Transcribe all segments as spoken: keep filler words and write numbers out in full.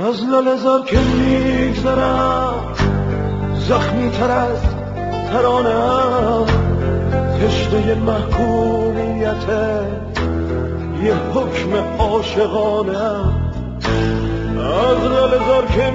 از لاله‌زار که میگذرم زخمی تر از ترانه‌ام، تشنه محکومیت یه حکم عاشقانه‌ام. از لاله‌زار که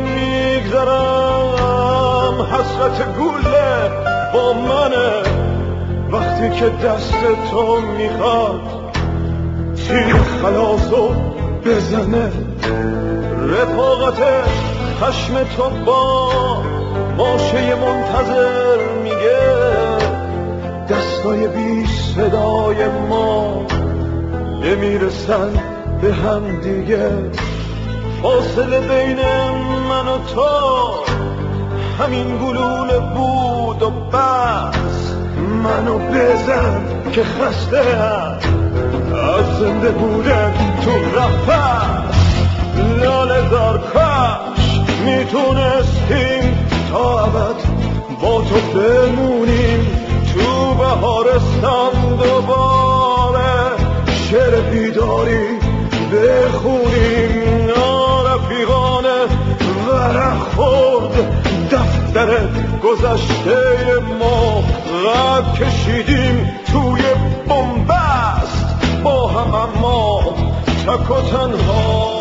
میگذرم حسرت گوله با منه، وقتی که دست تو میخواد تیر خلاصو بزنه. رفاقت خشم تو با ماشه منتظر میگه دستای بی صدای ما نمیرسن به هم دیگه. فاصله بین من و تو همین گلوله بود و بس. منو بزن که خسته ام از زنده بودن تو رفت. لاله‌زار کاش میتونستیم تا ابد با تو بمونیم تو بهارستان. دوباره شعر بیداری بخونیم. رفیقانه ورق خورد دفتر گذشته ما، غب کشیدیم توی بنبست با هم اما تک و تنها.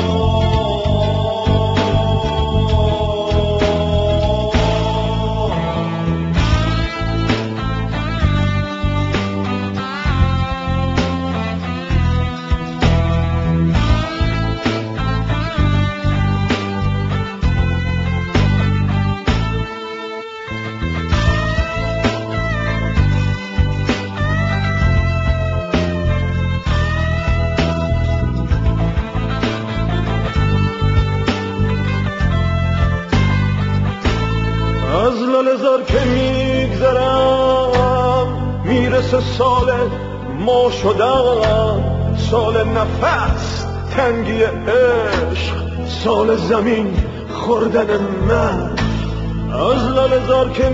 از لاله‌زار که میگذرم میرسه سال ما شدن، سال نفس تنگی عشق، سال زمین خوردن من. از لاله‌زار که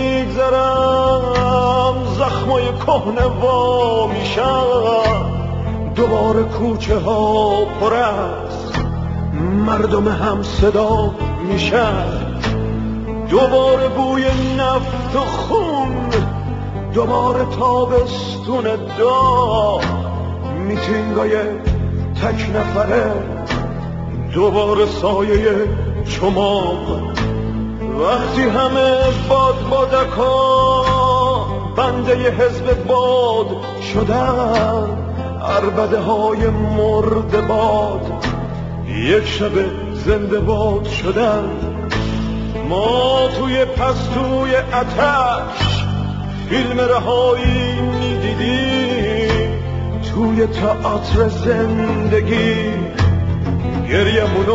میگذرم زخمای کهنه وا میشن، دوباره کوچه ها پر از مردم هم صدا میشن. دوباره بوی نفت و خون، دوباره تابستون داغ، میتینگای تک نفره، دوباره سایه چماق. وقتی همه باد بادکا بنده ی حزب باد شدن، عربده های مرد باد یک شب زنده باد شدن. ما توی پستوی آتش فیلم رهایی میدیدیم، توی تئاتر زندگی گریه‌مونو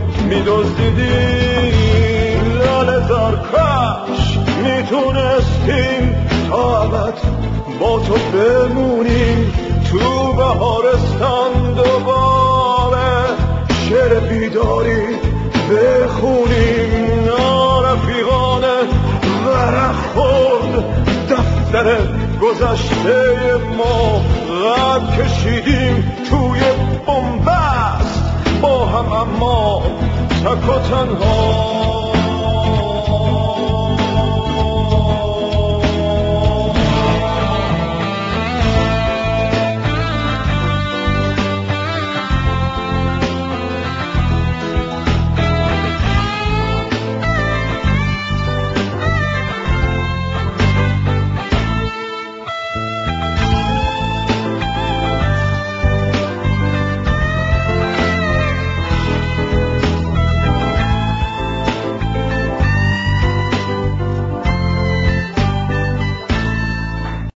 میدزدیدیم. لاله‌زار کاش میتونستیم تا ابد با تو بمونیم تو بهارستان. دوباره شعر بیداری بخونیم. رفیقانه ورق خورد دفتر گذشته ما، غب کشیدیم توی بنبست با هم اما تک و تنها.